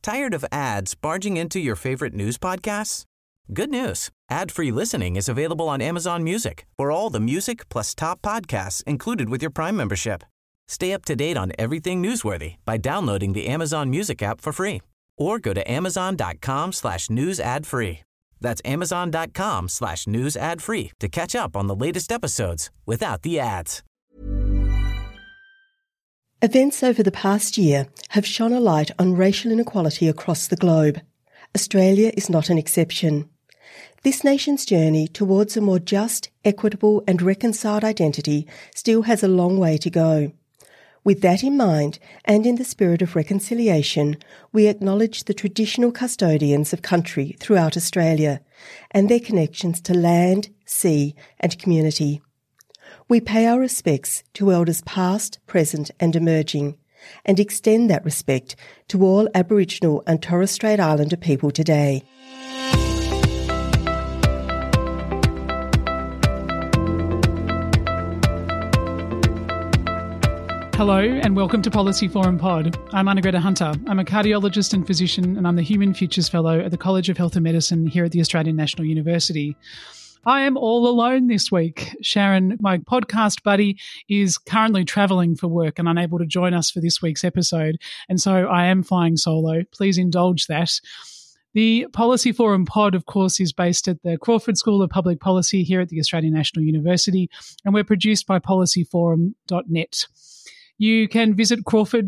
Tired of ads barging into your favorite news podcasts? Good news. Ad-free listening is available on Amazon Music for all the music plus top podcasts included with your Prime membership. Stay up to date on everything newsworthy by downloading the Amazon Music app for free or go to amazon.com/news ad free. That's amazon.com/news ad free to catch up on the latest episodes without the ads. Events over the past year have shone a light on racial inequality across the globe. Australia is not an exception. This nation's journey towards a more just, equitable and reconciled identity still has a long way to go. With that in mind, and in the spirit of reconciliation, we acknowledge the traditional custodians of country throughout Australia and their connections to land, sea and community. We pay our respects to elders past, present and emerging, and extend that respect to all Aboriginal and Torres Strait Islander people today. Hello and welcome to Policy Forum Pod. I'm Anna-Greta Hunter. I'm a cardiologist and physician and I'm the Human Futures Fellow at the College of Health and Medicine here at the Australian National University. I am all alone this week. Sharon, my podcast buddy, is currently travelling for work and unable to join us for this week's episode, and so I am flying solo. Please indulge that. The Policy Forum Pod, of course, is based at the Crawford School of Public Policy here at the Australian National University, and we're produced by policyforum.net. You can visit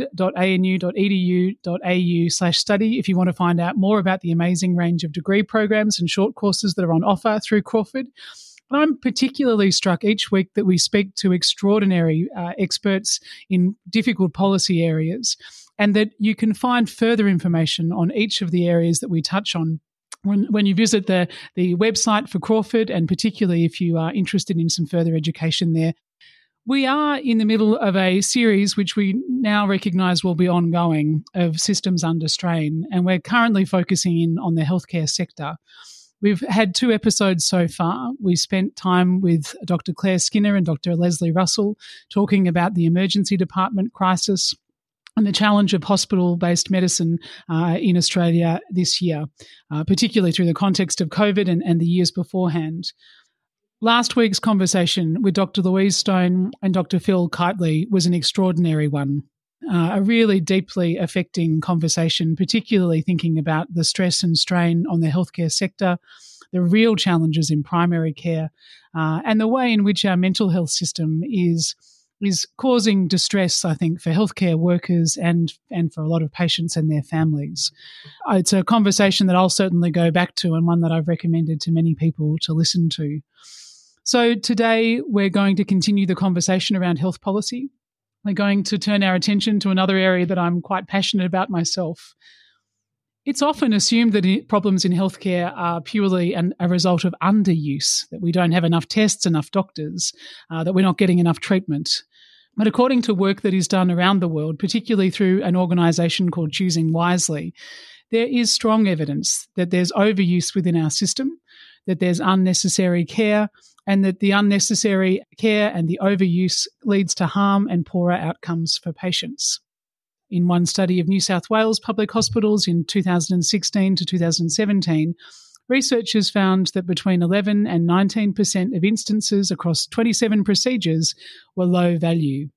crawford.anu.edu.au/study if you want to find out more about the amazing range of degree programs and short courses that are on offer through Crawford. And I'm particularly struck each week that we speak to extraordinary experts in difficult policy areas, and that you can find further information on each of the areas that we touch on when you visit the website for Crawford, and particularly if you are interested in some further education there. We are in the middle of a series which we now recognise will be ongoing of systems under strain, and we're currently focusing in on the healthcare sector. We've had 2 episodes so far. We spent time with Dr. Claire Skinner and Dr. Leslie Russell talking about the emergency department crisis and the challenge of hospital-based medicine in Australia this year, particularly through the context of COVID and the years beforehand. Last week's conversation with Dr. Louise Stone and Dr. Phil Kiteley was an extraordinary one, a really deeply affecting conversation, particularly thinking about the stress and strain on the healthcare sector, the real challenges in primary care, and the way in which our mental health system is causing distress, I think, for healthcare workers and for a lot of patients and their families. It's a conversation that I'll certainly go back to and one that I've recommended to many people to listen to. So today we're going to continue the conversation around health policy. We're going to turn our attention to another area that I'm quite passionate about myself. It's often assumed that problems in healthcare are purely a result of underuse, that we don't have enough tests, enough doctors, that we're not getting enough treatment. But according to work that is done around the world, particularly through an organisation called Choosing Wisely, there is strong evidence that there's overuse within our system, that there's unnecessary care, and that the unnecessary care and the overuse leads to harm and poorer outcomes for patients. In one study of New South Wales public hospitals in 2016 to 2017, researchers found that between 11 and 19% of instances across 27 procedures were low value.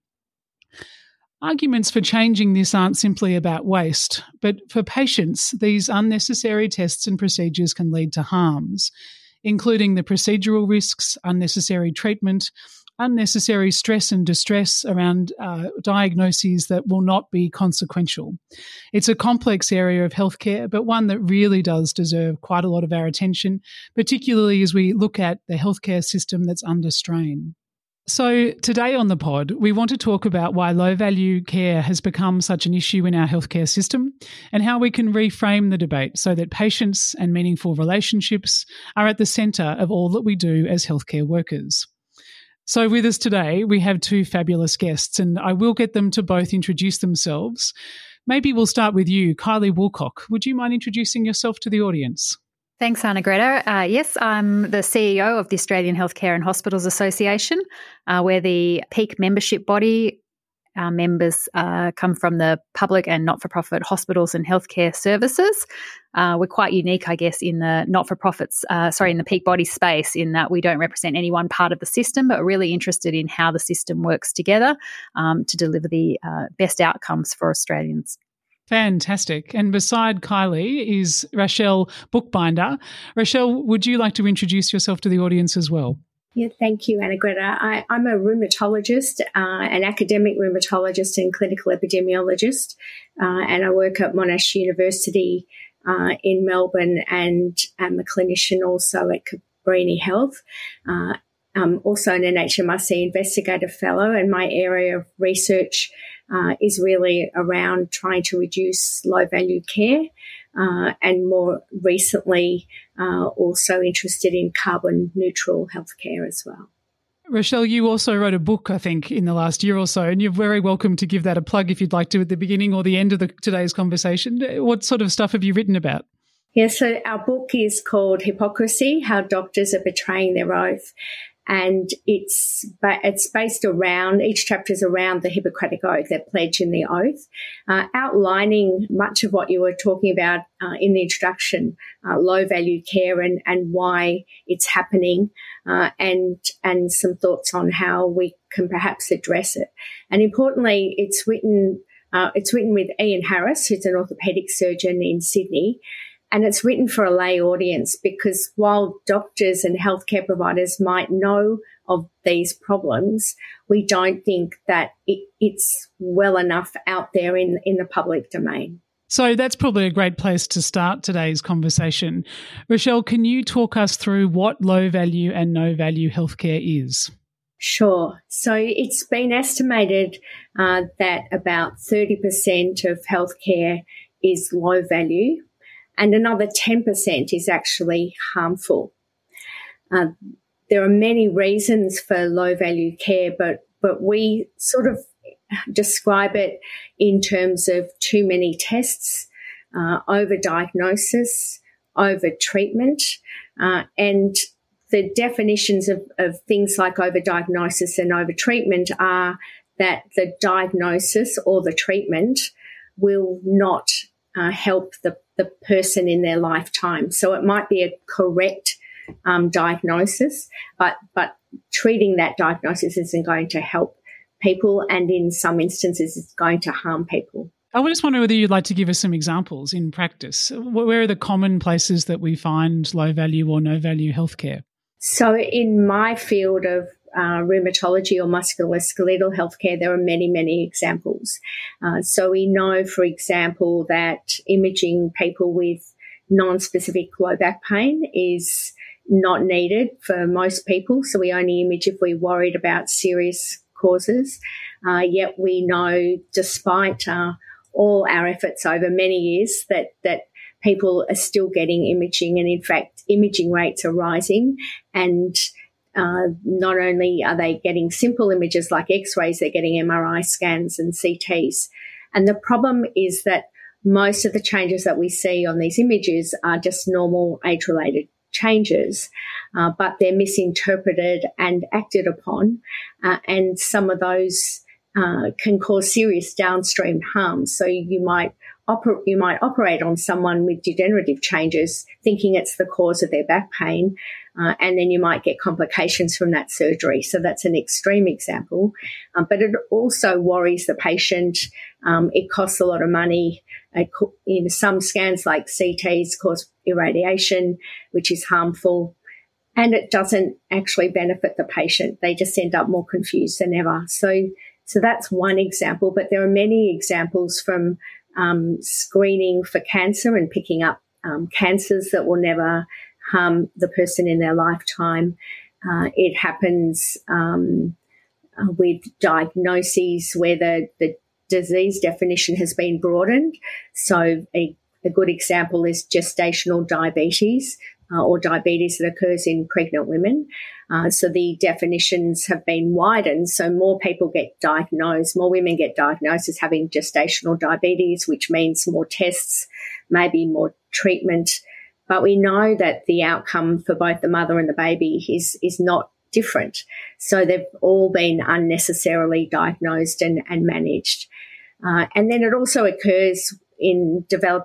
Arguments for changing this aren't simply about waste, but for patients, these unnecessary tests and procedures can lead to harms, including the procedural risks, unnecessary treatment, unnecessary stress and distress around diagnoses that will not be consequential. It's a complex area of healthcare, but one that really does deserve quite a lot of our attention, particularly as we look at the healthcare system that's under strain. So today on the pod, we want to talk about why low-value care has become such an issue in our healthcare system and how we can reframe the debate so that patients and meaningful relationships are at the centre of all that we do as healthcare workers. So with us today, we have 2 fabulous guests, and I will get them to both introduce themselves. Maybe we'll start with you, Kylie Woolcock. Would you mind introducing yourself to the audience? Thanks, Anna-Greta. Yes, I'm the CEO of the Australian Healthcare and Hospitals Association. We're the peak membership body our members come from the public and not-for-profit hospitals and healthcare services. We're quite unique, I guess, in the not-for-profits, in the peak body space, in that we don't represent any one part of the system, but are really interested in how the system works together to deliver the best outcomes for Australians. Fantastic. And beside Kylie is Rachelle Bookbinder. Rachelle, would you like to introduce yourself to the audience as well? Yeah, thank you, Anna Greta. I'm a rheumatologist, an academic rheumatologist and clinical epidemiologist, and I work at Monash University in Melbourne, and I'm a clinician also at Cabrini Health. I'm also an NHMRC Investigator Fellow, and my area of research is really around trying to reduce low-value care, and more recently also interested in carbon-neutral healthcare as well. Rachelle, you also wrote a book, I think, in the last year or so, and you're very welcome to give that a plug if you'd like to at the beginning or the end of today's conversation. What sort of stuff have you written about? Yeah, so our book is called Hypocrisy: How Doctors Are Betraying Their Oath. And it's based around, each chapter is around the Hippocratic Oath, that pledge in the oath, outlining much of what you were talking about in the introduction, low-value care and why it's happening, and some thoughts on how we can perhaps address it. And importantly, it's written with Ian Harris, who's an orthopaedic surgeon in Sydney. And it's written for a lay audience because while doctors and healthcare providers might know of these problems, we don't think that it's well enough out there in the public domain. So that's probably a great place to start today's conversation. Rachelle, can you talk us through what low-value and no-value healthcare is? Sure. So it's been estimated that about 30% of healthcare is low value, and another 10% is actually harmful. There are many reasons for low-value care, but we sort of describe it in terms of too many tests, over-diagnosis, over-treatment, and the definitions of things like over-diagnosis and over-treatment are that the diagnosis or the treatment will not help the person in their lifetime. So it might be a correct diagnosis, but treating that diagnosis isn't going to help people, and in some instances it's going to harm people. I just wonder whether you'd like to give us some examples in practice. Where are the common places that we find low-value or no-value healthcare? So in my field of rheumatology or musculoskeletal healthcare, there are many, many examples. So we know, for example, that imaging people with non-specific low back pain is not needed for most people. So we only image if we're worried about serious causes. Yet we know, despite all our efforts over many years, that people are still getting imaging, and in fact, imaging rates are rising. And not only are they getting simple images like X-rays, they're getting MRI scans and CTs. And the problem is that most of the changes that we see on these images are just normal age-related changes, but they're misinterpreted and acted upon, and some of those can cause serious downstream harm. So you might operate on someone with degenerative changes thinking it's the cause of their back pain, and then you might get complications from that surgery. So that's an extreme example. But it also worries the patient. It costs a lot of money. Some scans like CTs cause irradiation, which is harmful, and it doesn't actually benefit the patient. They just end up more confused than ever. So that's one example, but there are many examples from screening for cancer and picking up cancers that will never harm the person in their lifetime. It happens with diagnoses where the disease definition has been broadened. So a good example is gestational diabetes, or diabetes that occurs in pregnant women. So the definitions have been widened, so more people get diagnosed, more women get diagnosed as having gestational diabetes, which means more tests, maybe more treatment. But we know that the outcome for both the mother and the baby is not different. So they've all been unnecessarily diagnosed and managed. And then it also occurs in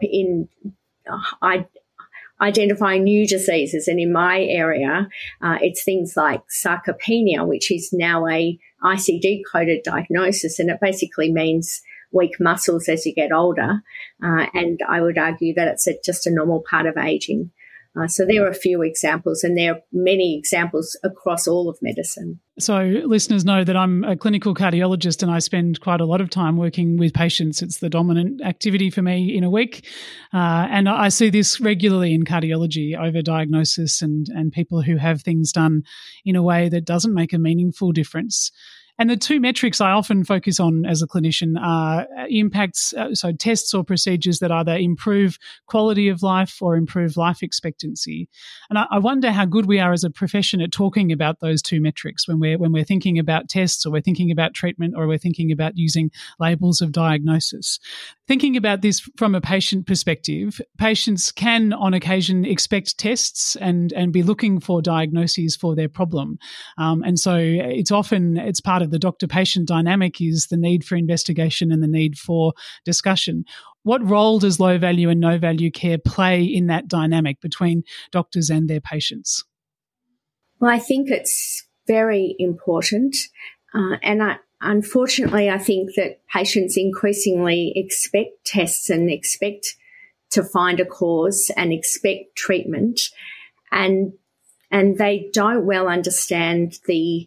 identifying new diseases. And in my area, it's things like sarcopenia, which is now a ICD-coded diagnosis, and it basically means weak muscles as you get older. And I would argue that it's just a normal part of aging. So there are a few examples, and there are many examples across all of medicine. So listeners know that I'm a clinical cardiologist and I spend quite a lot of time working with patients. It's the dominant activity for me in a week. And I see this regularly in cardiology, overdiagnosis and people who have things done in a way that doesn't make a meaningful difference. And the two metrics I often focus on as a clinician are impacts, so tests or procedures that either improve quality of life or improve life expectancy. And I wonder how good we are as a profession at talking about those two metrics when we're thinking about tests, or we're thinking about treatment, or we're thinking about using labels of diagnosis. Thinking about this from a patient perspective, patients can on occasion expect tests and be looking for diagnoses for their problem. And so it's part of the doctor-patient dynamic is the need for investigation and the need for discussion. What role does low-value and no-value care play in that dynamic between doctors and their patients? Well, I think it's very important. Unfortunately, I think that patients increasingly expect tests and expect to find a cause and expect treatment, and they don't well understand the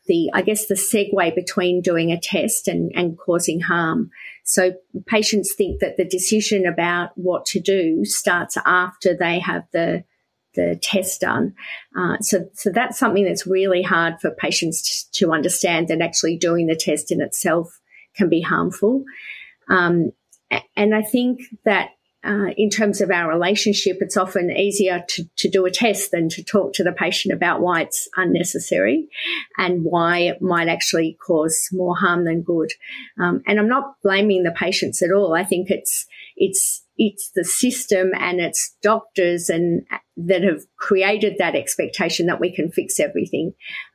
segue between doing a test and causing harm. So patients think that the decision about what to do starts after they have the test done. So that's something that's really hard for patients to understand, that actually doing the test in itself can be harmful. And I think that in terms of our relationship, it's often easier to do a test than to talk to the patient about why it's unnecessary and why it might actually cause more harm than good. And I'm not blaming the patients at all. I think it's the system and it's doctors and that have created that expectation that we can fix everything.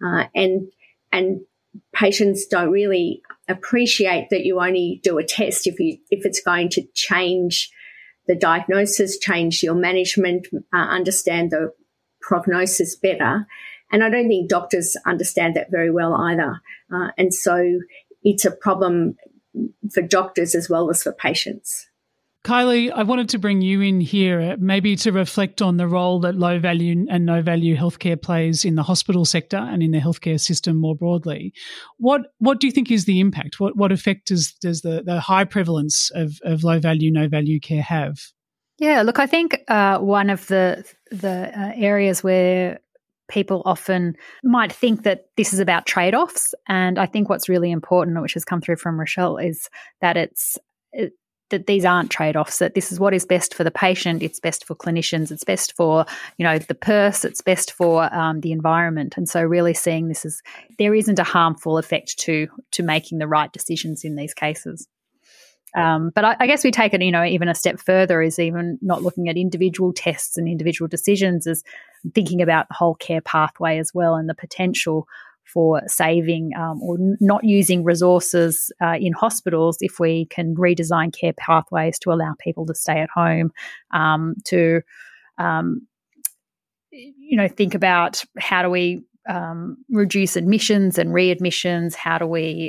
And patients don't really appreciate that you only do a test if it's going to change the diagnosis, change your management, understand the prognosis better. And I don't think doctors understand that very well either. And so it's a problem for doctors as well as for patients. Kylie, I wanted to bring you in here maybe to reflect on the role that low-value and no-value healthcare plays in the hospital sector and in the healthcare system more broadly. What do you think is the impact? What effect does the high prevalence of low-value, no-value care have? Yeah, look, I think one of the areas where people often might think that this is about trade-offs, and I think what's really important, which has come through from Rochelle, is that that these aren't trade-offs, that this is what is best for the patient, it's best for clinicians, it's best for, the purse, it's best for the environment. And so really seeing this as there isn't a harmful effect to making the right decisions in these cases. But I guess we take it, even a step further, is even not looking at individual tests and individual decisions, as thinking about the whole care pathway as well, and the potential for saving or not using resources in hospitals if we can redesign care pathways to allow people to stay at home, to think about how do we reduce admissions and readmissions, how do we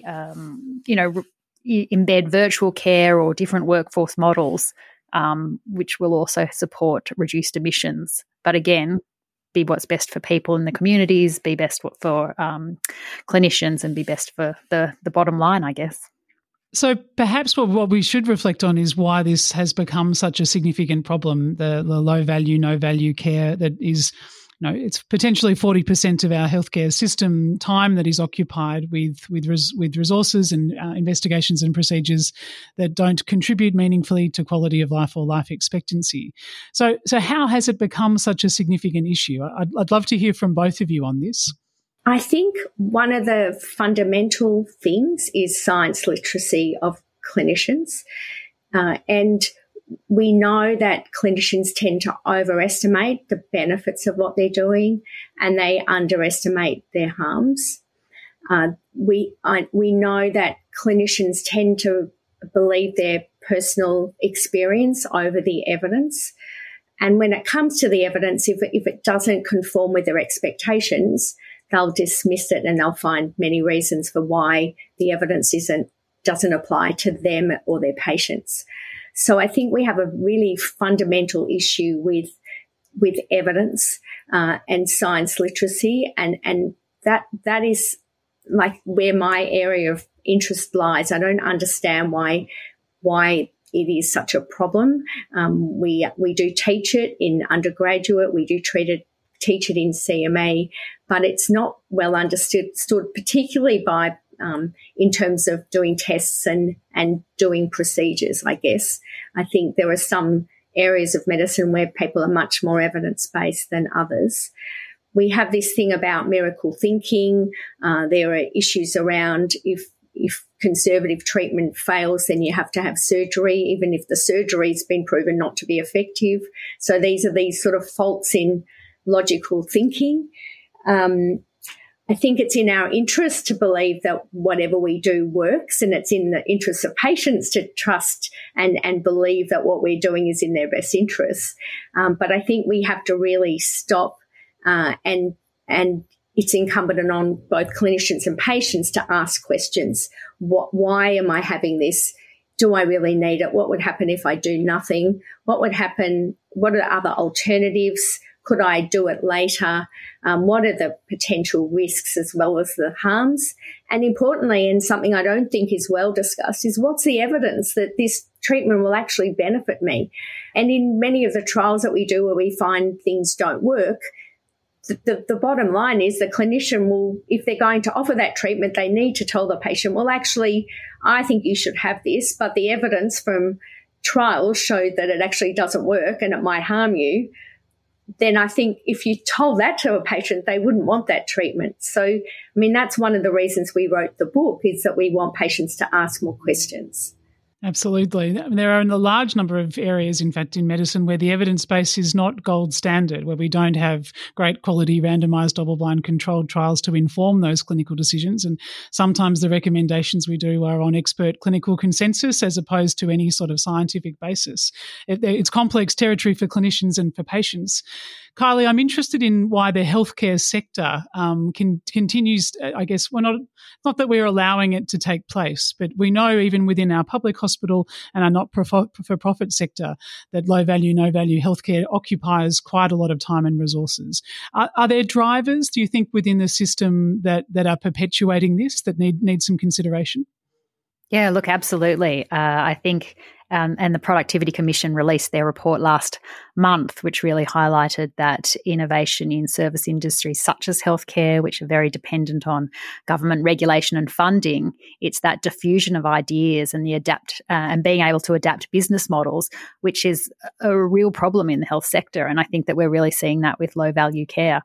embed virtual care or different workforce models, which will also support reduced emissions. But again, be what's best for people in the communities, be best for clinicians, and be best for the bottom line, I guess. So perhaps what we should reflect on is why this has become such a significant problem, the low value, no value care that is, it's potentially 40% of our healthcare system time that is occupied with resources and investigations and procedures that don't contribute meaningfully to quality of life or life expectancy. So how has it become such a significant issue? I'd love to hear from both of you on this. I think one of the fundamental things is science literacy of clinicians. And we know that clinicians tend to overestimate the benefits of what they're doing and they underestimate their harms. We know that clinicians tend to believe their personal experience over the evidence. And when it comes to the evidence, if it doesn't conform with their expectations, they'll dismiss it and they'll find many reasons for why the evidence doesn't apply to them or their patients. So I think we have a really fundamental issue with evidence and science literacy, and that is like where my area of interest lies. I don't understand why it is such a problem. We do teach it in undergraduate. We do teach it in CMA, but it's not well understood, particularly by in terms of doing tests and doing procedures, I guess. I think there are some areas of medicine where people are much more evidence-based than others. We have this thing about miracle thinking. There are issues around if conservative treatment fails, then you have to have surgery, even if the surgery's been proven not to be effective. So these are these sort of faults in logical thinking. I think it's in our interest to believe that whatever we do works, and it's in the interest of patients to trust and believe that what we're doing is in their best interests. But I think we have to really stop and it's incumbent on both clinicians and patients to ask questions. Why am I having this? Do I really need it? What would happen if I do nothing? What would happen? What are other alternatives? Could I do it later? What are the potential risks as well as the harms? And importantly, and something I don't think is well discussed, is what's the evidence that this treatment will actually benefit me? And in many of the trials that we do where we find things don't work, the bottom line is the clinician will, if they're going to offer that treatment, they need to tell the patient, well, actually, I think you should have this, but the evidence from trials showed that it actually doesn't work and it might harm you. Then I think if you told that to a patient, they wouldn't want that treatment. So, I mean, that's one of the reasons we wrote the book, is that we want patients to ask more questions. Absolutely. There are a large number of areas, in fact, in medicine where the evidence base is not gold standard, where we don't have great quality randomised double-blind controlled trials to inform those clinical decisions. And sometimes the recommendations we do are on expert clinical consensus as opposed to any sort of scientific basis. It's complex territory for clinicians and for patients. Kylie, I'm interested in why the healthcare sector continues, I guess, not that we're allowing it to take place, but we know even within our public hospital and our not-for-profit sector that low-value, no-value healthcare occupies quite a lot of time and resources. Are there drivers, do you think, within the system that are perpetuating this, that need some consideration? Yeah, look, absolutely. I think, and the Productivity Commission released their report last month, which really highlighted that innovation in service industries such as healthcare, which are very dependent on government regulation and funding, it's that diffusion of ideas and and being able to adapt business models, which is a real problem in the health sector. And I think that we're really seeing that with low value care.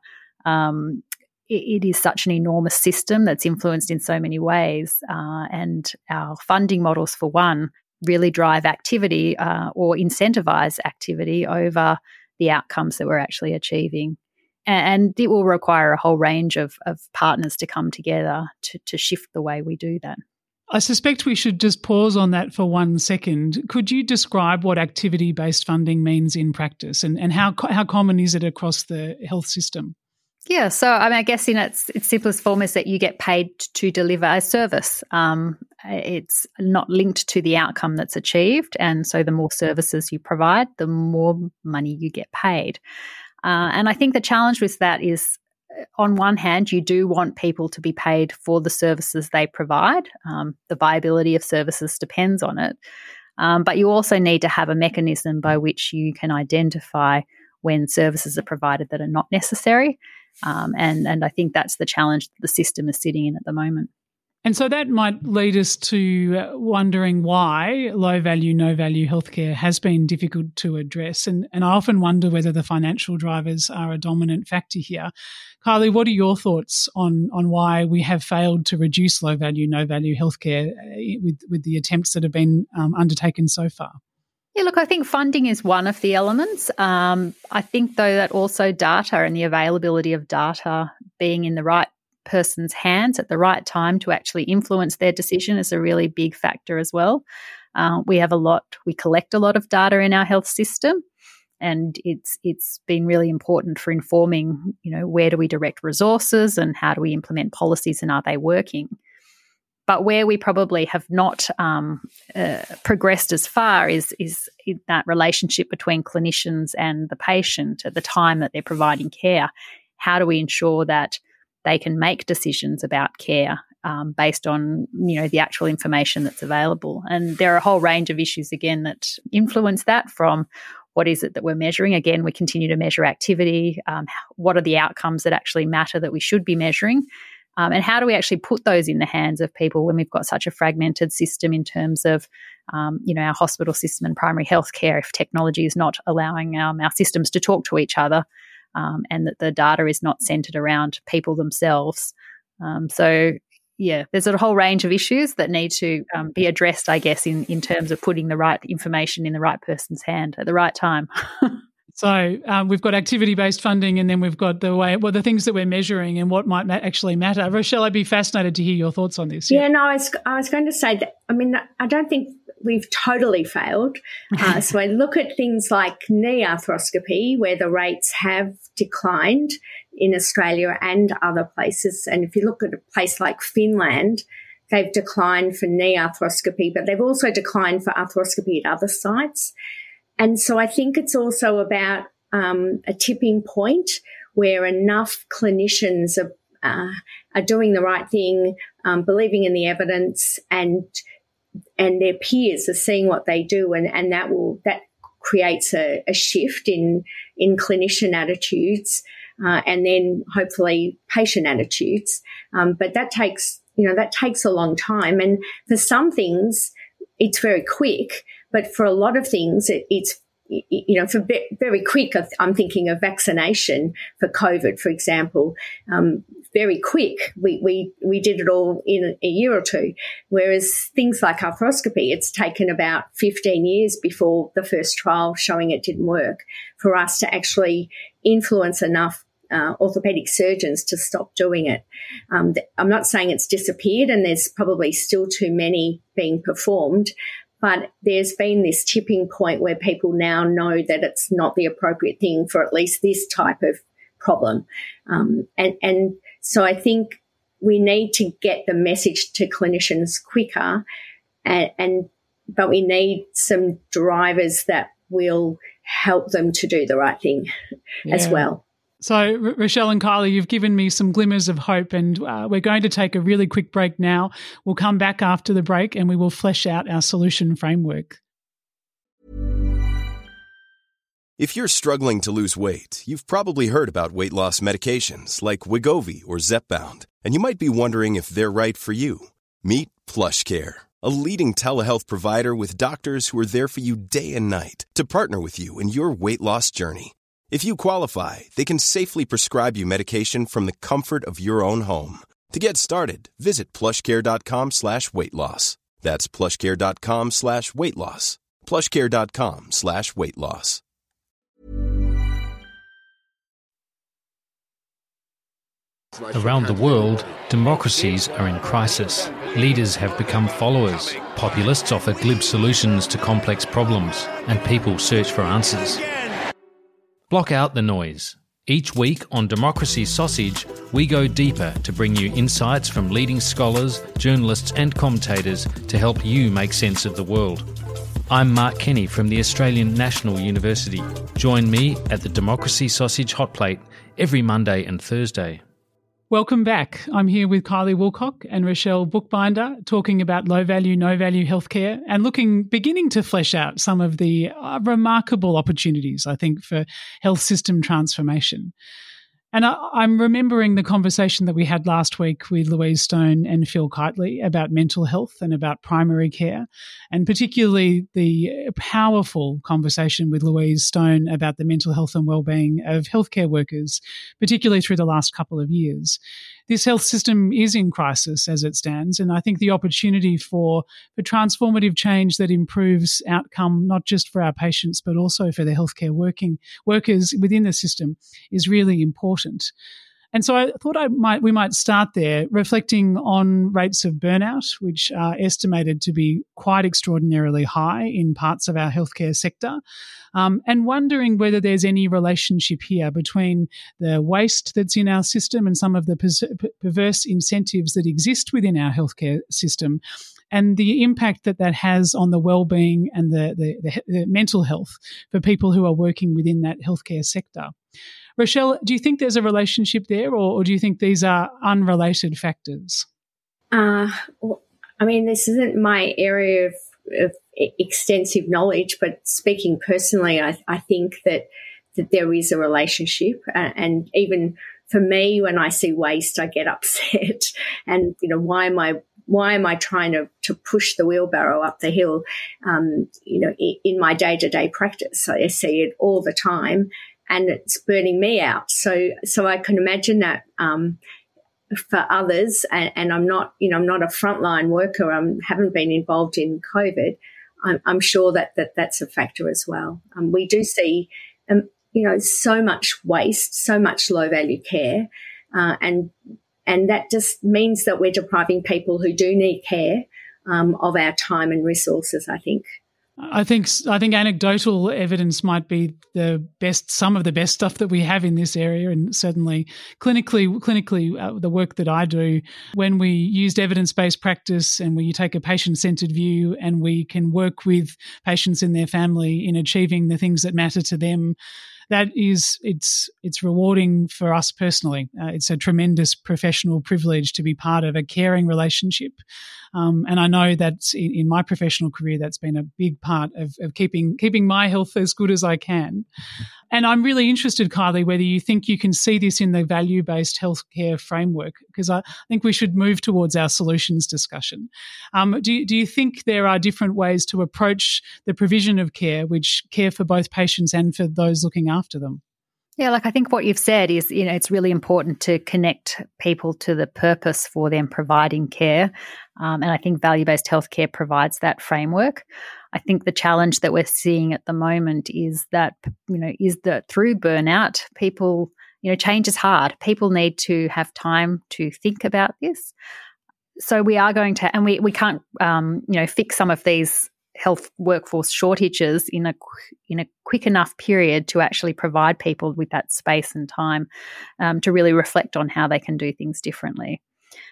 It is such an enormous system that's influenced in so many ways, and our funding models, for one, really drive activity or incentivize activity over the outcomes that we're actually achieving. And it will require a whole range of partners to come together to shift the way we do that. I suspect we should just pause on that for 1 second. Could you describe what activity-based funding means in practice, and how common is it across the health system? Yeah, so I guess in its simplest form is that you get paid to deliver a service. It's not linked to the outcome that's achieved, and so the more services you provide, the more money you get paid. And I think the challenge with that is, on one hand, you do want people to be paid for the services they provide. The viability of services depends on it. But you also need to have a mechanism by which you can identify when services are provided that are not necessary. And I think that's the challenge that the system is sitting in at the moment. And so that might lead us to wondering why low-value, no-value healthcare has been difficult to address. And I often wonder whether the financial drivers are a dominant factor here. Kylie, what are your thoughts on why we have failed to reduce low-value, no-value healthcare with the attempts that have been undertaken so far? Yeah, look, I think funding is one of the elements. I think, though, that also data and the availability of data being in the right person's hands at the right time to actually influence their decision is a really big factor as well. We collect a lot of data in our health system, and it's been really important for informing, where do we direct resources and how do we implement policies and are they working? But where we probably have not progressed as far is in that relationship between clinicians and the patient at the time that they're providing care. How do we ensure that they can make decisions about care based on, the actual information that's available? And there are a whole range of issues, again, that influence that, from what is it that we're measuring? Again, we continue to measure activity. What are the outcomes that actually matter that we should be measuring? And how do we actually put those in the hands of people when we've got such a fragmented system in terms of, our hospital system and primary health care, if technology is not allowing our systems to talk to each other, and that the data is not centred around people themselves. There's a whole range of issues that need to be addressed, I guess, in terms of putting the right information in the right person's hand at the right time. So we've got activity-based funding, and then we've got the things that we're measuring and what might actually matter. Rochelle, I'd be fascinated to hear your thoughts on this. Yeah, no, I was going to say that, I don't think we've totally failed. So I look at things like knee arthroscopy, where the rates have declined in Australia and other places. And if you look at a place like Finland, they've declined for knee arthroscopy, but they've also declined for arthroscopy at other sites. And so I think it's also about a tipping point where enough clinicians are doing the right thing, believing in the evidence, and their peers are seeing what they do, and that creates a shift in clinician attitudes, and then hopefully patient attitudes. But that takes a long time, and for some things it's very quick. But for a lot of things, it's for very quick. I'm thinking of vaccination for COVID, for example. Very quick, we did it all in a year or two. Whereas things like arthroscopy, it's taken about 15 years before the first trial showing it didn't work for us to actually influence enough orthopedic surgeons to stop doing it. I'm not saying it's disappeared, and there's probably still too many being performed. But there's been this tipping point where people now know that it's not the appropriate thing for at least this type of problem. And so I think we need to get the message to clinicians quicker, but we need some drivers that will help them to do the right thing as well. So, Rochelle and Kylie, you've given me some glimmers of hope, and we're going to take a really quick break now. We'll come back after the break and we will flesh out our solution framework. If you're struggling to lose weight, you've probably heard about weight loss medications like Wegovy or Zepbound, and you might be wondering if they're right for you. Meet PlushCare, a leading telehealth provider with doctors who are there for you day and night to partner with you in your weight loss journey. If you qualify, they can safely prescribe you medication from the comfort of your own home. To get started, visit plushcare.com/weightloss. That's plushcare.com/weightloss. plushcare.com/weightloss. Around the world, democracies are in crisis. Leaders have become followers. Populists offer glib solutions to complex problems, and people search for answers. Block out the noise. Each week on Democracy Sausage, we go deeper to bring you insights from leading scholars, journalists and commentators to help you make sense of the world. I'm Mark Kenny from the Australian National University. Join me at the Democracy Sausage Hot Plate every Monday and Thursday. Welcome back. I'm here with Kylie Woolcock and Rochelle Bookbinder talking about low-value, no-value healthcare and beginning to flesh out some of the remarkable opportunities, I think, for health system transformation. And I'm remembering the conversation that we had last week with Louise Stone and Phil Kiteley about mental health and about primary care, and particularly the powerful conversation with Louise Stone about the mental health and wellbeing of healthcare workers, particularly through the last couple of years. this health system is in crisis as it stands, and I think the opportunity for transformative change that improves outcome not just for our patients but also for the healthcare workers within the system is really important. And so I thought we might start there, reflecting on rates of burnout, which are estimated to be quite extraordinarily high in parts of our healthcare sector, and wondering whether there's any relationship here between the waste that's in our system and some of the perverse incentives that exist within our healthcare system, and the impact that has on the well-being and the mental health for people who are working within that healthcare sector. Rochelle, do you think there's a relationship there, or do you think these are unrelated factors? Well, I mean, this isn't my area of extensive knowledge, but speaking personally, I think that there is a relationship. And even for me, when I see waste, I get upset. And, why am I trying to push the wheelbarrow up the hill? In my day-to-day practice, I see it all the time. And it's burning me out. So I can imagine that for others, and I'm not a frontline worker. I haven't been involved in COVID. I'm sure that's a factor as well. We do see, so much waste, so much low value care, and that just means that we're depriving people who do need care of our time and resources, I think. I think anecdotal evidence might be some of the best stuff that we have in this area, and certainly clinically, the work that I do, when we used evidence-based practice and we take a patient-centered view and we can work with patients and their family in achieving the things that matter to them, it's rewarding for us personally. It's a tremendous professional privilege to be part of a caring relationship. And I know that in my professional career, that's been a big part of keeping my health as good as I can. And I'm really interested, Kylie, whether you think you can see this in the value-based healthcare framework, because I think we should move towards our solutions discussion. Do you think there are different ways to approach the provision of care, which care for both patients and for those looking after them? Yeah, I think what you've said is, it's really important to connect people to the purpose for them providing care. And I think value-based healthcare provides that framework. I think the challenge that we're seeing at the moment is that through burnout, people, change is hard. People need to have time to think about this. So we are going to, and we can't, fix some of these health workforce shortages in a quick enough period to actually provide people with that space and time to really reflect on how they can do things differently.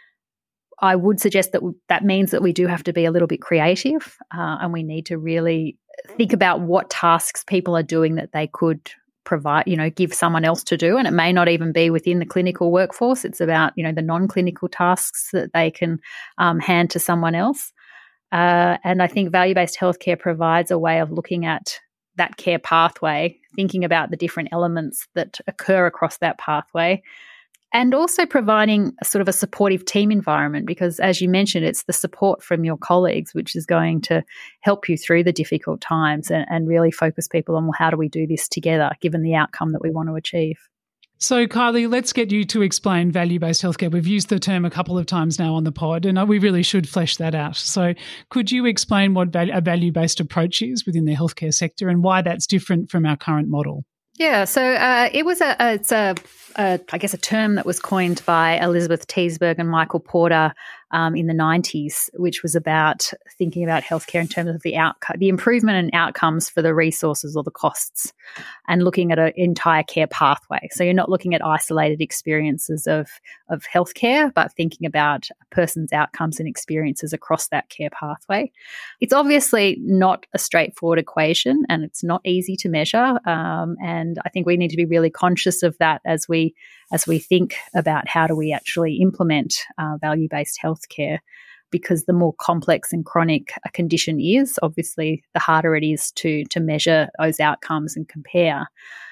I would suggest that means that we do have to be a little bit creative and we need to really think about what tasks people are doing that they could provide, give someone else to do. And it may not even be within the clinical workforce. It's about, the non-clinical tasks that they can hand to someone else. And I think value-based healthcare provides a way of looking at that care pathway, thinking about the different elements that occur across that pathway, and also providing a sort of a supportive team environment, because as you mentioned, it's the support from your colleagues which is going to help you through the difficult times and really focus people on, well, how do we do this together given the outcome that we want to achieve? So, Kylie, let's get you to explain value-based healthcare. We've used the term a couple of times now on the pod, and we really should flesh that out. So could you explain what a value-based approach is within the healthcare sector and why that's different from our current model? Yeah, so it's a term that was coined by Elizabeth Teisberg and Michael Porter in the 90s, which was about thinking about healthcare in terms of the improvement in outcomes for the resources or the costs, and looking at an entire care pathway. So you're not looking at isolated experiences of healthcare, but thinking about a person's outcomes and experiences across that care pathway. It's obviously not a straightforward equation, and it's not easy to measure. And I think we need to be really conscious of that as we think about how do we actually implement value-based healthcare, because the more complex and chronic a condition is, obviously the harder it is to measure those outcomes and compare.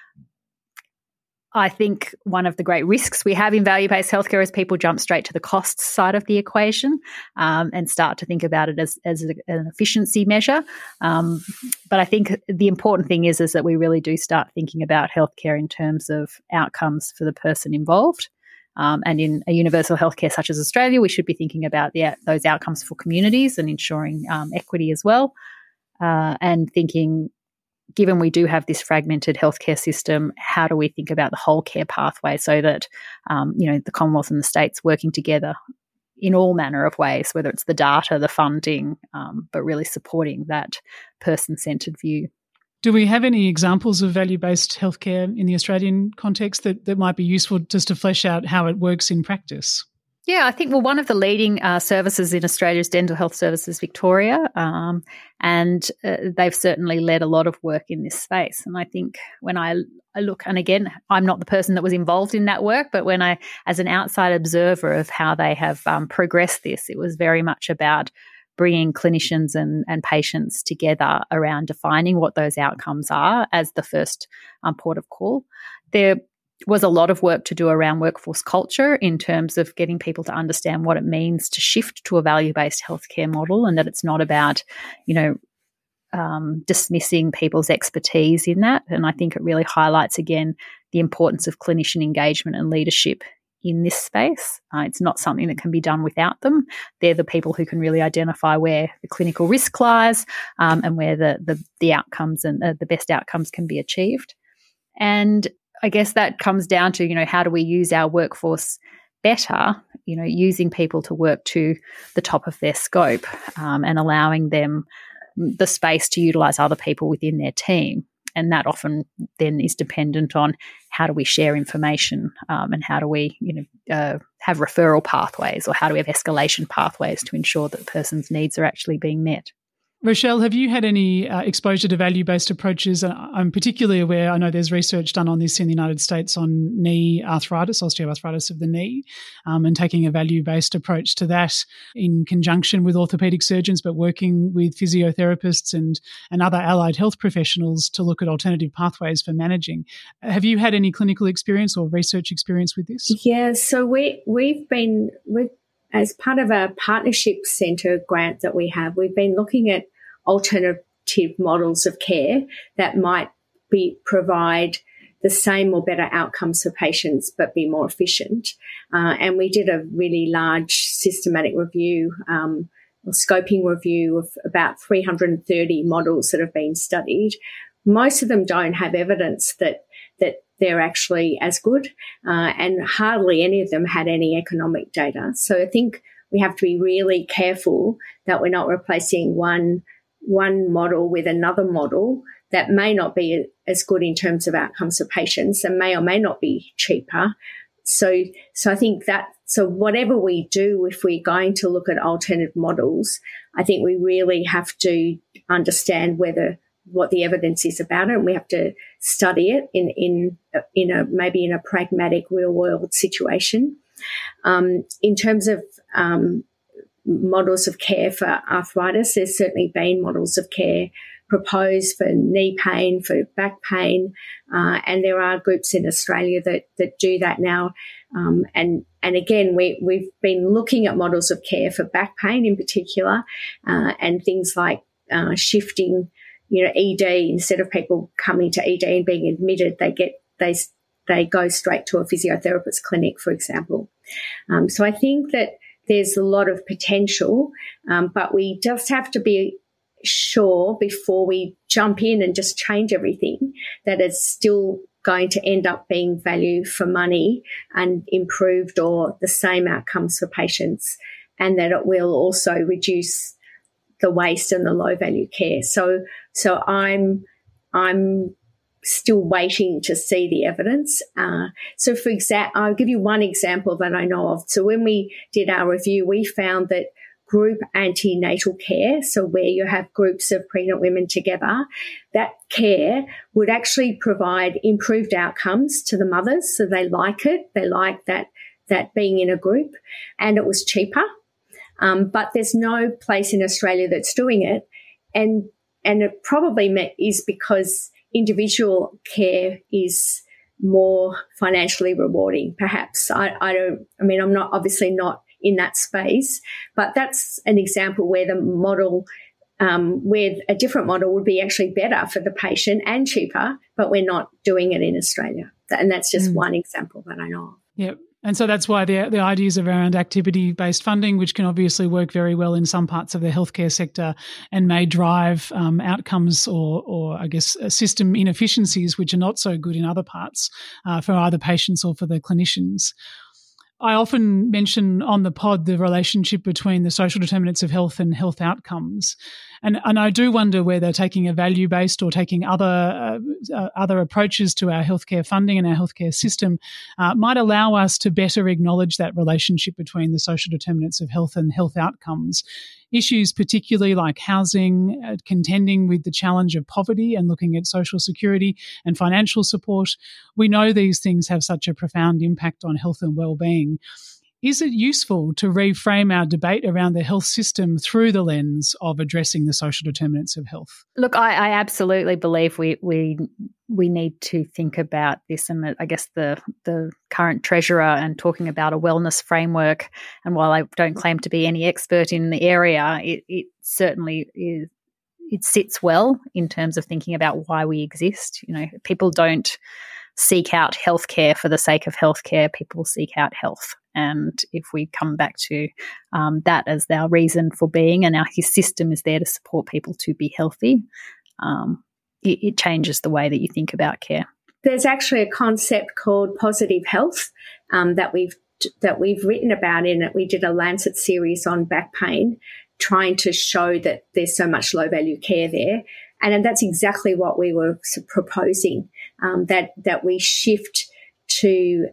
I think one of the great risks we have in value-based healthcare is people jump straight to the cost side of the equation and start to think about it as an efficiency measure. But I think the important thing is that we really do start thinking about healthcare in terms of outcomes for the person involved. And in a universal healthcare such as Australia, we should be thinking about those outcomes for communities and ensuring equity as well. And thinking, given we do have this fragmented healthcare system, how do we think about the whole care pathway so that, the Commonwealth and the states working together in all manner of ways, whether it's the data, the funding, but really supporting that person-centred view. Do we have any examples of value-based healthcare in the Australian context that might be useful just to flesh out how it works in practice? Yeah, I think, one of the leading services in Australia is Dental Health Services Victoria, and they've certainly led a lot of work in this space. And I think when I look, and again, I'm not the person that was involved in that work, but when I, as an outside observer of how they have progressed this, it was very much about bringing clinicians and patients together around defining what those outcomes are as the first port of call. There was a lot of work to do around workforce culture in terms of getting people to understand what it means to shift to a value-based healthcare model, and that it's not about, dismissing people's expertise in that. And I think it really highlights, again, the importance of clinician engagement and leadership in this space. It's not something that can be done without them. They're the people who can really identify where the clinical risk lies, and where the outcomes and the best outcomes can be achieved. And I guess that comes down to, how do we use our workforce better, using people to work to the top of their scope, and allowing them the space to utilise other people within their team. And that often then is dependent on how do we share information, and how do we, have referral pathways, or how do we have escalation pathways to ensure that the person's needs are actually being met. Rochelle, have you had any exposure to value-based approaches? I'm particularly aware, I know there's research done on this in the United States on knee arthritis, osteoarthritis of the knee, and taking a value-based approach to that in conjunction with orthopaedic surgeons, but working with physiotherapists and other allied health professionals to look at alternative pathways for managing. Have you had any clinical experience or research experience with this? Yeah, so we've been as part of a partnership centre grant that we have, we've been looking at alternative models of care that might provide the same or better outcomes for patients but be more efficient. And we did a really large systematic review, scoping review of about 330 models that have been studied. Most of them don't have evidence that they're actually as good, and hardly any of them had any economic data. So I think we have to be really careful that we're not replacing one model with another model that may not be as good in terms of outcomes for patients and may or may not be cheaper. So I think so whatever we do, if we're going to look at alternative models, I think we really have to understand what the evidence is about it, and we have to study it in a pragmatic real world situation. In terms of models of care for arthritis, there's certainly been models of care proposed for knee pain, for back pain, and there are groups in Australia that do that now. And again, we've been looking at models of care for back pain in particular, and things like shifting, ED, instead of people coming to ED and being admitted, they go straight to a physiotherapist clinic, for example. So I think that there's a lot of potential, but we just have to be sure before we jump in and just change everything that it's still going to end up being value for money and improved or the same outcomes for patients, and that it will also reduce the waste and the low value care. So I'm still waiting to see the evidence. So for example, I'll give you one example that I know of. So when we did our review, we found that group antenatal care, so where you have groups of pregnant women together, that care would actually provide improved outcomes to the mothers. So they like it. They like that being in a group, and it was cheaper. But there's no place in Australia that's doing it. And it probably is because individual care is more financially rewarding, perhaps. I'm obviously not in that space, but that's an example where the model, where a different model would be actually better for the patient and cheaper, but we're not doing it in Australia. And that's just one example that I know of. Yep. And so that's why the ideas around activity-based funding, which can obviously work very well in some parts of the healthcare sector and may drive outcomes or I guess system inefficiencies, which are not so good in other parts for either patients or for the clinicians. I often mention on the pod the relationship between the social determinants of health and health outcomes. And I do wonder whether taking a value-based or taking other approaches to our healthcare funding and our healthcare system might allow us to better acknowledge that relationship between the social determinants of health and health outcomes. Issues particularly like housing, contending with the challenge of poverty and looking at social security and financial support. We know these things have such a profound impact on health and well-being. Is it useful to reframe our debate around the health system through the lens of addressing the social determinants of health? Look, I absolutely believe we need to think about this, and I guess the current treasurer and talking about a wellness framework. And while I don't claim to be any expert in the area, it certainly is. It sits well in terms of thinking about why we exist. You know, people don't seek out healthcare for the sake of healthcare. People seek out health. And if we come back to that as our reason for being, and our system is there to support people to be healthy, it changes the way that you think about care. There's actually a concept called positive health that we've written about in it. We did a Lancet series on back pain, trying to show that there's so much low value care there. And that's exactly what we were proposing, that we shift to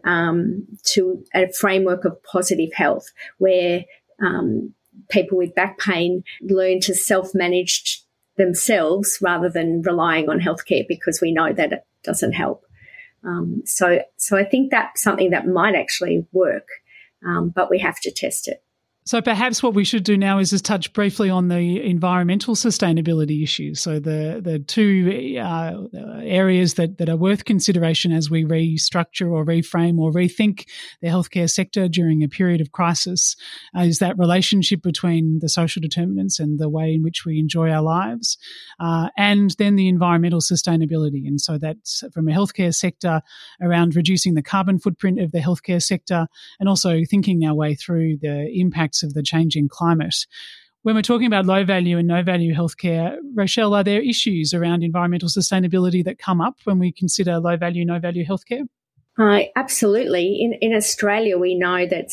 a framework of positive health where people with back pain learn to self-manage themselves rather than relying on healthcare, because we know that it doesn't help. So I think that's something that might actually work, but we have to test it. So perhaps what we should do now is just touch briefly on the environmental sustainability issues. So the two areas that are worth consideration as we restructure or reframe or rethink the healthcare sector during a period of crisis is that relationship between the social determinants and the way in which we enjoy our lives, and then the environmental sustainability. And so that's from a healthcare sector around reducing the carbon footprint of the healthcare sector, and also thinking our way through the impacts of the changing climate. When we're talking about low value and no value healthcare, Rochelle, are there issues around environmental sustainability that come up when we consider low value, no value healthcare? Absolutely. In Australia, we know that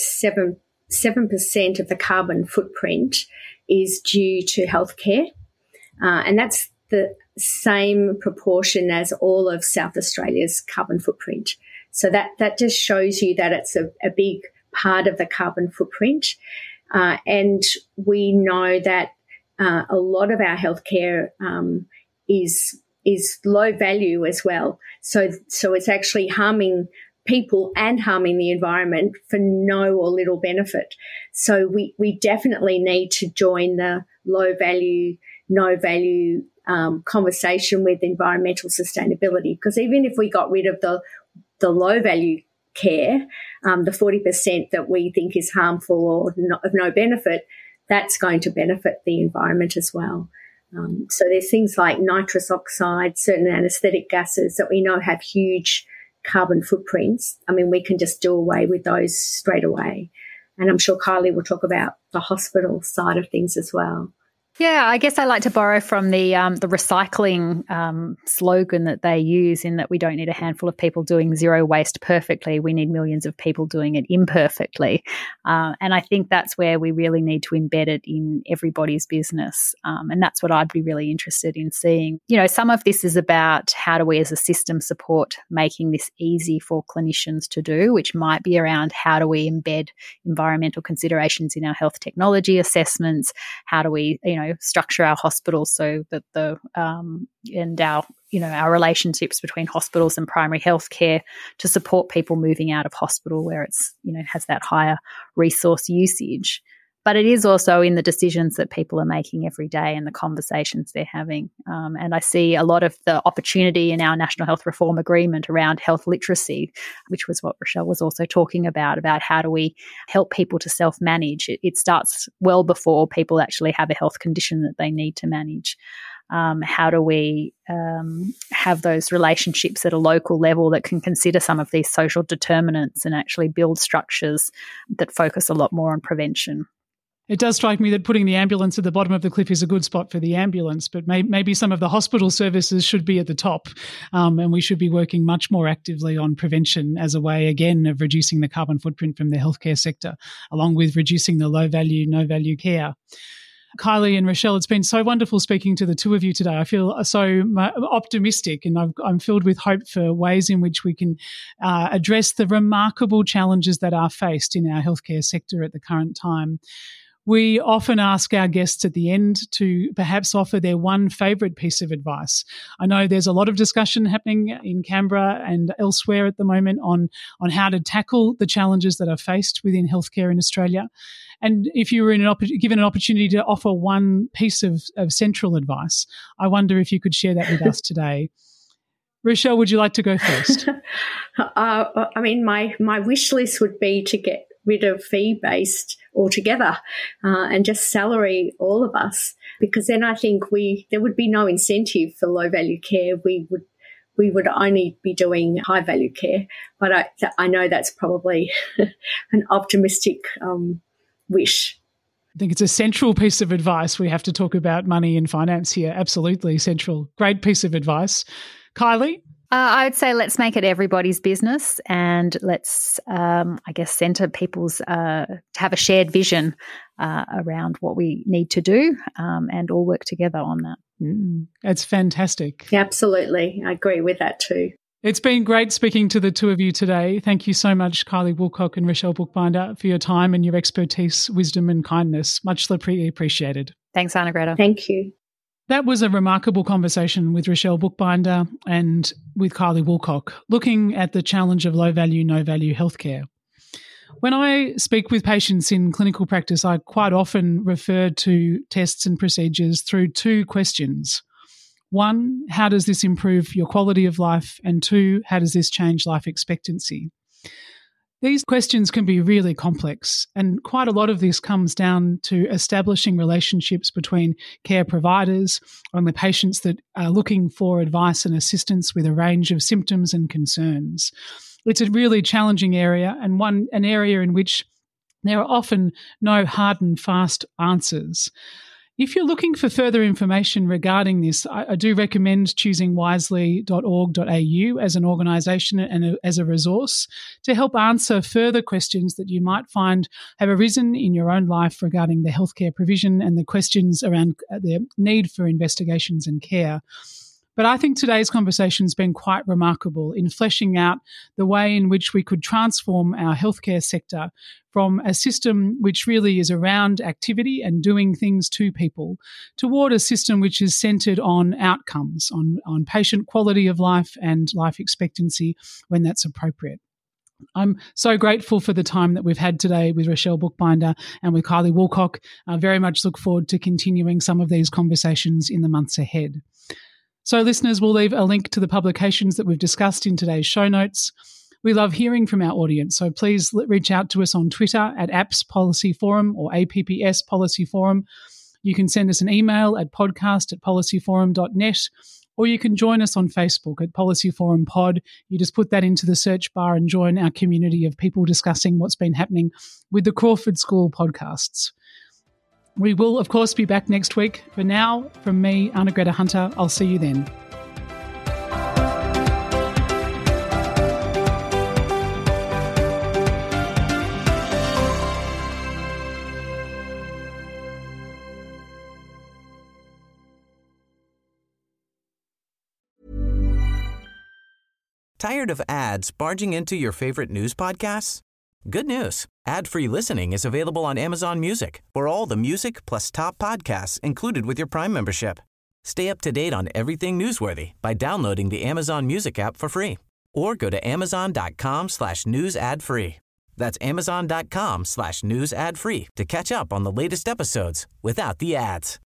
7% of the carbon footprint is due to healthcare, and that's the same proportion as all of South Australia's carbon footprint. So that just shows you that it's a big part of the carbon footprint. And we know that a lot of our healthcare is low value as well. So it's actually harming people and harming the environment for no or little benefit. So we definitely need to join the low value, no value conversation with environmental sustainability, because even if we got rid of the low value care, the 40% that we think is harmful or of no benefit, that's going to benefit the environment as well. So there's things like nitrous oxide, certain anesthetic gases that we know have huge carbon footprints. I mean, we can just do away with those straight away. And I'm sure Kylie will talk about the hospital side of things as well. Yeah, I guess I like to borrow from the recycling slogan that they use, in that we don't need a handful of people doing zero waste perfectly. We need millions of people doing it imperfectly. And I think that's where we really need to embed it in everybody's business. And that's what I'd be really interested in seeing. You know, some of this is about how do we as a system support making this easy for clinicians to do, which might be around how do we embed environmental considerations in our health technology assessments, how do we, structure our hospitals so that our relationships between hospitals and primary health care to support people moving out of hospital where it's, has that higher resource usage. But it is also in the decisions that people are making every day and the conversations they're having. And I see a lot of the opportunity in our National Health Reform Agreement around health literacy, which was what Rochelle was also talking about how do we help people to self-manage. It starts well before people actually have a health condition that they need to manage. How do we have those relationships at a local level that can consider some of these social determinants and actually build structures that focus a lot more on prevention? It does strike me that putting the ambulance at the bottom of the cliff is a good spot for the ambulance, but maybe some of the hospital services should be at the top, and we should be working much more actively on prevention as a way, again, of reducing the carbon footprint from the healthcare sector, along with reducing the low-value, no-value care. Kylie and Rochelle, it's been so wonderful speaking to the two of you today. I feel so optimistic, and I'm filled with hope for ways in which we can address the remarkable challenges that are faced in our healthcare sector at the current time. We often ask our guests at the end to perhaps offer their one favourite piece of advice. I know there's a lot of discussion happening in Canberra and elsewhere at the moment on how to tackle the challenges that are faced within healthcare in Australia. And if you were given an opportunity to offer one piece of central advice, I wonder if you could share that with us today. Rochelle, would you like to go first? My wish list would be to get rid of fee-based altogether and just salary all of us, because then I think there would be no incentive for low-value care. We would only be doing high-value care. But I know that's probably an optimistic wish. I think it's a central piece of advice. We have to talk about money and finance here. Absolutely central. Great piece of advice. Kylie? I would say let's make it everybody's business, and let's, centre people's to have a shared vision around what we need to do and all work together on that. That's fantastic. Absolutely. I agree with that too. It's been great speaking to the two of you today. Thank you so much, Kylie Woolcock and Rochelle Bookbinder, for your time and your expertise, wisdom and kindness. Much appreciated. Thanks, Anna-Greta. Thank you. That was a remarkable conversation with Rochelle Bookbinder and with Kylie Woolcock, looking at the challenge of low-value, no-value healthcare. When I speak with patients in clinical practice, I quite often refer to tests and procedures through two questions. One, how does this improve your quality of life? And two, how does this change life expectancy? These questions can be really complex, and quite a lot of this comes down to establishing relationships between care providers and the patients that are looking for advice and assistance with a range of symptoms and concerns. It's a really challenging area, and an area in which there are often no hard and fast answers. If you're looking for further information regarding this, I do recommend choosing wisely.org.au as an organisation and as a resource to help answer further questions that you might find have arisen in your own life regarding the healthcare provision and the questions around the need for investigations and care. But I think today's conversation has been quite remarkable in fleshing out the way in which we could transform our healthcare sector from a system which really is around activity and doing things to people toward a system which is centred on outcomes, on patient quality of life and life expectancy when that's appropriate. I'm so grateful for the time that we've had today with Rochelle Bookbinder and with Kylie Woolcock. I very much look forward to continuing some of these conversations in the months ahead. So listeners, we'll leave a link to the publications that we've discussed in today's show notes. We love hearing from our audience, so please reach out to us on Twitter at Apps Policy Forum or APPS Policy Forum. You can send us an email at podcast@policyforum.net, or you can join us on Facebook at Policy Forum Pod. You just put that into the search bar and join our community of people discussing what's been happening with the Crawford School podcasts. We will, of course, be back next week. For now, from me, Anna-Greta Hunter, I'll see you then. Tired of ads barging into your favorite news podcasts? Good news. Ad-free listening is available on Amazon Music for all the music plus top podcasts included with your Prime membership. Stay up to date on everything newsworthy by downloading the Amazon Music app for free or go to amazon.com/news ad free. That's amazon.com/news ad free to catch up on the latest episodes without the ads.